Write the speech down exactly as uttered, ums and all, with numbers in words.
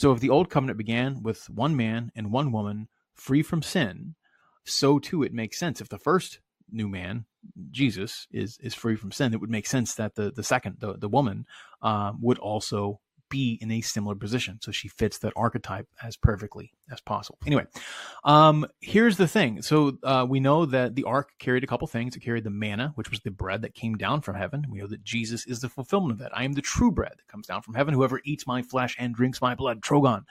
So if the old covenant began with one man and one woman free from sin, so too it makes sense if the first new man, Jesus, is is free from sin, it would make sense that the the second, the, the woman, um, would also be in a similar position. So she fits that archetype as perfectly as possible. Anyway, um, here's the thing. So uh, we know that the ark carried a couple things. It carried the manna, which was the bread that came down from heaven. We know that Jesus is the fulfillment of that. I am the true bread that comes down from heaven. Whoever eats my flesh and drinks my blood, Trogon,